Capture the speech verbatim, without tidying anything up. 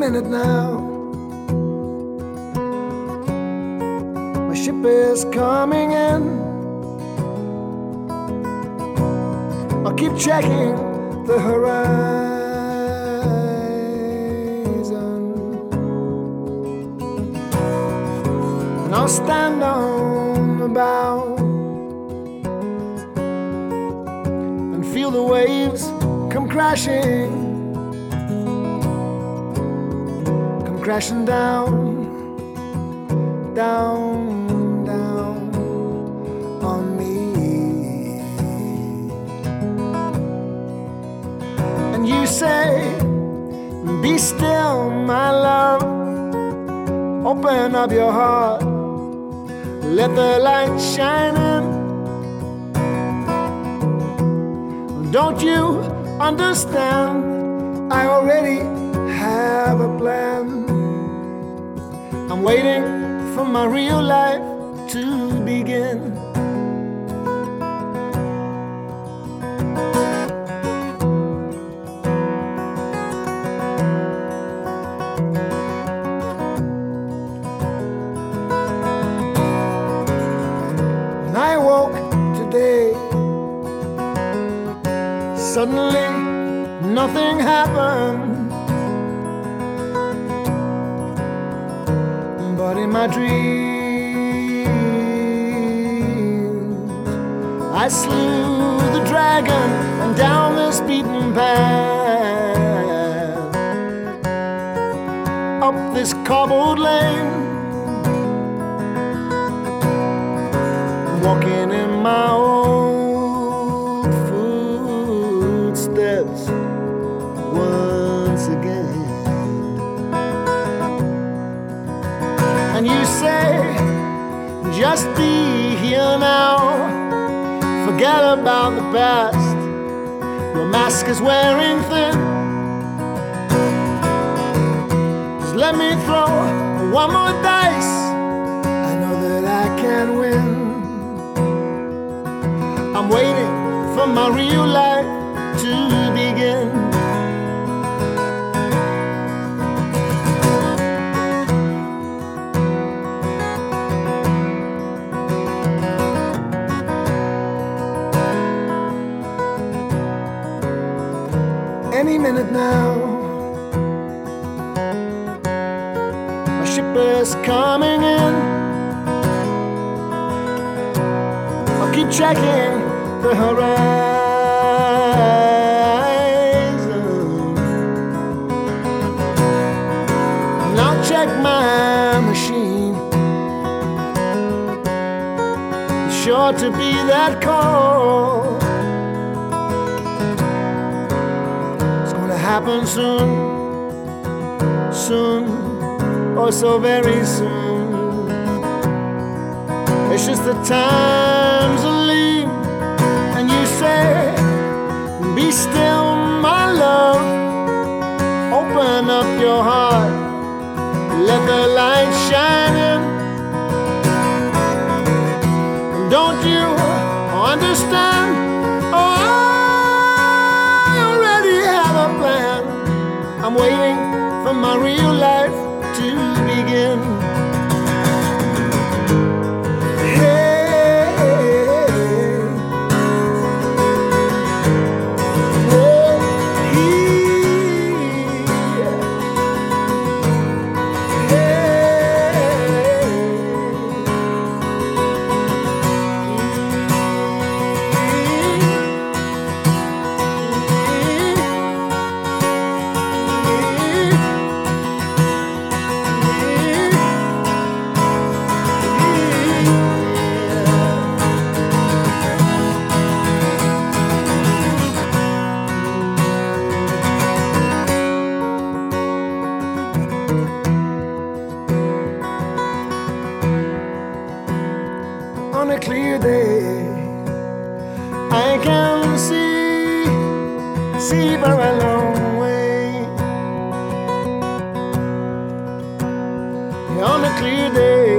minute now. My ship is coming in. I'll keep checking the horizon, and I'll stand on the bow and feel the waves come crashing, come crashing down, down, down on me. And you say, be still, my love, open up your heart, let the light shine in. Don't you understand? I already have a plan. I'm waiting for my real life to begin. When I woke today, suddenly nothing happened, but in my dreams I slew the dragon, and down this beaten path, up this cobbled lane, walking in my old footsteps once again. And you say, just be here now, forget about the past, your mask is wearing thin. Just let me throw one more dice, I know that I can win. I'm waiting for my real life to begin. Any minute now, my ship is coming in. I'll keep checking the horizon, and I'll check my machine. It's sure to be that call. Happen soon, soon, oh so very soon. It's just the times are lean. And you say, be still, my love, open up your heart, let the light shine in. And don't you understand? Oh, I'm waiting for my real life to begin. Hey, oh, he, on a clear day, I can see, see for a long way. On a clear day,